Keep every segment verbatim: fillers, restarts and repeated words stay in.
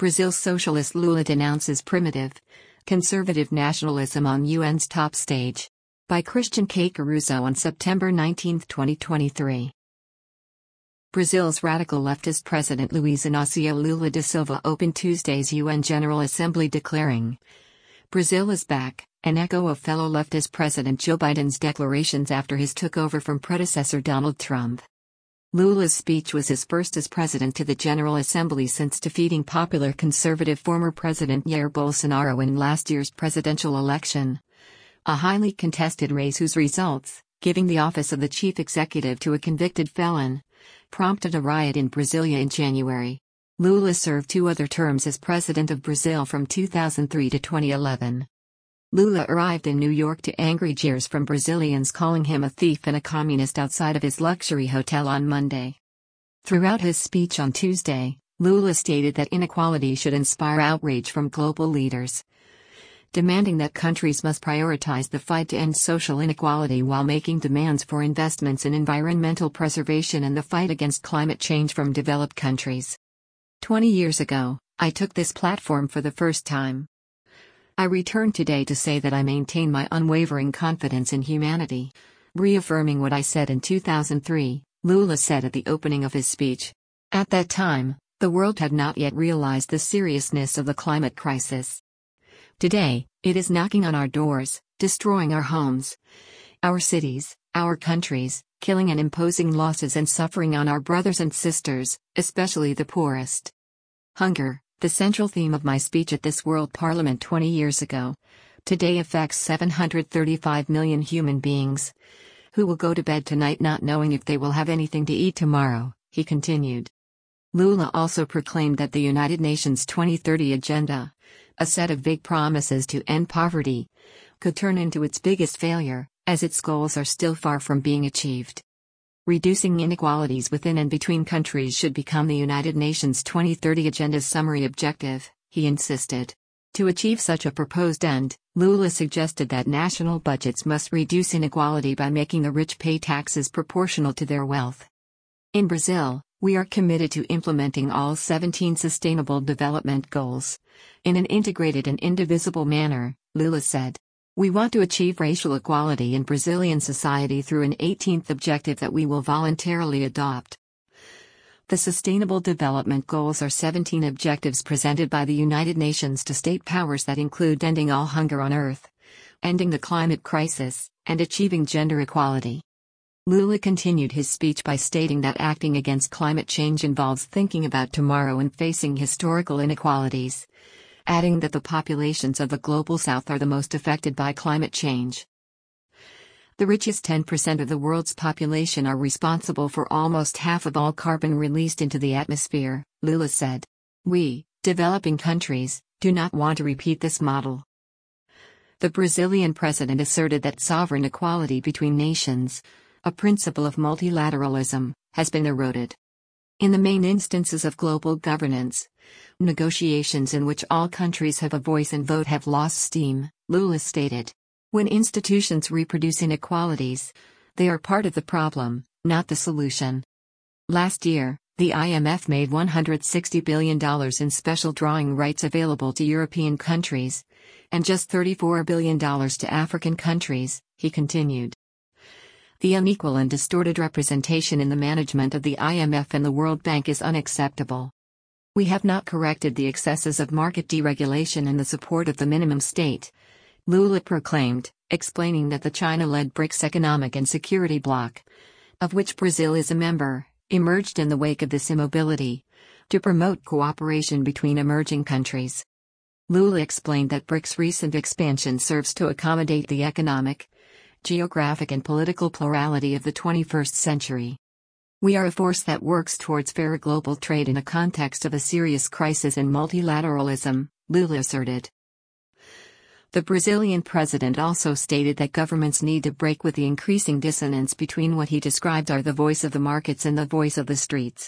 Brazil's socialist Lula denounces primitive, conservative nationalism on U N's top stage. By Christian K. Caruso on September nineteenth, twenty twenty-three. Brazil's radical leftist president Luiz Inácio Lula da Silva opened Tuesday's U N General Assembly declaring, "Brazil is back," an echo of fellow leftist President Joe Biden's declarations after his took over from predecessor Donald Trump. Lula's speech was his first as president to the General Assembly since defeating popular conservative former President Jair Bolsonaro in last year's presidential election, a highly contested race whose results, giving the office of the chief executive to a convicted felon, prompted a riot in Brasilia in January. Lula served two other terms as president of Brazil from two thousand three to twenty eleven. Lula arrived in New York to angry jeers from Brazilians calling him a thief and a communist outside of his luxury hotel on Monday. Throughout his speech on Tuesday, Lula stated that inequality should inspire outrage from global leaders, demanding that countries must prioritize the fight to end social inequality while making demands for investments in environmental preservation and the fight against climate change from developed countries. Twenty years ago, I took this platform for the first time. I return today to say that I maintain my unwavering confidence in humanity, reaffirming what I said in two thousand three, Lula said at the opening of his speech. At that time, the world had not yet realized the seriousness of the climate crisis. Today, it is knocking on our doors, destroying our homes, our cities, our countries, killing and imposing losses and suffering on our brothers and sisters, especially the poorest. Hunger, the central theme of my speech at this World Parliament twenty years ago, today affects seven hundred thirty-five million human beings, who will go to bed tonight not knowing if they will have anything to eat tomorrow, he continued. Lula also proclaimed that the United Nations twenty thirty Agenda, a set of vague promises to end poverty, could turn into its biggest failure, as its goals are still far from being achieved. Reducing inequalities within and between countries should become the United Nations twenty thirty Agenda's summary objective, he insisted. To achieve such a proposed end, Lula suggested that national budgets must reduce inequality by making the rich pay taxes proportional to their wealth. In Brazil, we are committed to implementing all seventeen Sustainable Development Goals in an integrated and indivisible manner, Lula said. We want to achieve racial equality in Brazilian society through an eighteenth objective that we will voluntarily adopt. The Sustainable Development Goals are seventeen objectives presented by the United Nations to state powers that include ending all hunger on Earth, ending the climate crisis, and achieving gender equality. Lula continued his speech by stating that acting against climate change involves thinking about tomorrow and facing historical inequalities, adding that the populations of the Global South are the most affected by climate change. The richest ten percent of the world's population are responsible for almost half of all carbon released into the atmosphere, Lula said. We, developing countries, do not want to repeat this model. The Brazilian president asserted that sovereign equality between nations, a principle of multilateralism, has been eroded. In the main instances of global governance, negotiations in which all countries have a voice and vote have lost steam, Lula stated. When institutions reproduce inequalities, they are part of the problem, not the solution. Last year, the I M F made one hundred sixty billion dollars in special drawing rights available to European countries, and just thirty-four billion dollars to African countries, he continued. The unequal and distorted representation in the management of the I M F and the World Bank is unacceptable. We have not corrected the excesses of market deregulation and the support of the minimum state, Lula proclaimed, explaining that the China-led BRICS economic and security bloc, of which Brazil is a member, emerged in the wake of this immobility, to promote cooperation between emerging countries. Lula explained that BRICS' recent expansion serves to accommodate the economic, geographic and political plurality of the twenty-first century. We are a force that works towards fair global trade in a context of a serious crisis in multilateralism, Lula asserted. The Brazilian president also stated that governments need to break with the increasing dissonance between what he described are the voice of the markets and the voice of the streets.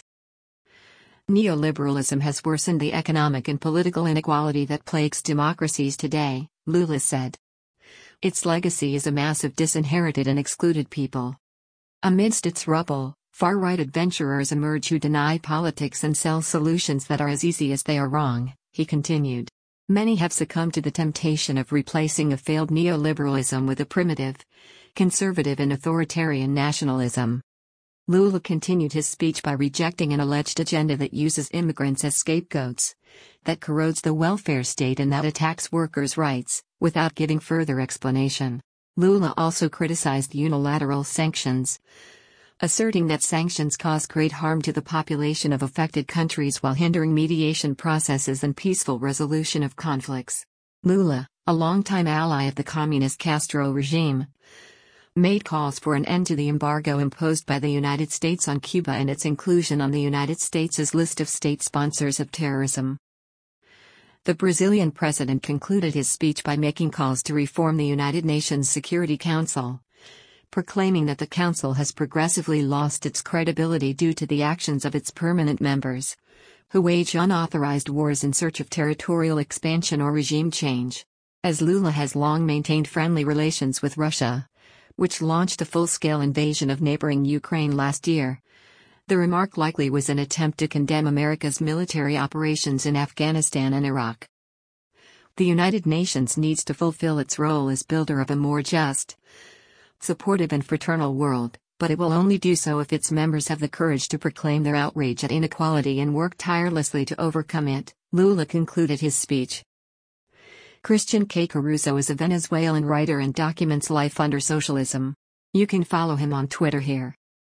Neoliberalism has worsened the economic and political inequality that plagues democracies today, Lula said. Its legacy is a mass of disinherited and excluded people. Amidst its rubble, far-right adventurers emerge who deny politics and sell solutions that are as easy as they are wrong, He continued. Many have succumbed to the temptation of replacing a failed neoliberalism with a primitive, conservative and authoritarian nationalism. Lula continued his speech by rejecting an alleged agenda that uses immigrants as scapegoats, that corrodes the welfare state and that attacks workers' rights, without giving further explanation. Lula also criticized unilateral sanctions, asserting that sanctions cause great harm to the population of affected countries while hindering mediation processes and peaceful resolution of conflicts. Lula, a longtime ally of the communist Castro regime, made calls for an end to the embargo imposed by the United States on Cuba and its inclusion on the United States' list of state sponsors of terrorism. The Brazilian president concluded his speech by making calls to reform the United Nations Security Council, proclaiming that the council has progressively lost its credibility due to the actions of its permanent members, who wage unauthorized wars in search of territorial expansion or regime change. As Lula has long maintained friendly relations with Russia, which launched a full-scale invasion of neighboring Ukraine last year, the remark likely was an attempt to condemn America's military operations in Afghanistan and Iraq. The United Nations needs to fulfill its role as builder of a more just, supportive and fraternal world, but it will only do so if its members have the courage to proclaim their outrage at inequality and work tirelessly to overcome it, Lula concluded his speech. Christian K. Caruso is a Venezuelan writer and documents life under socialism. You can follow him on Twitter here.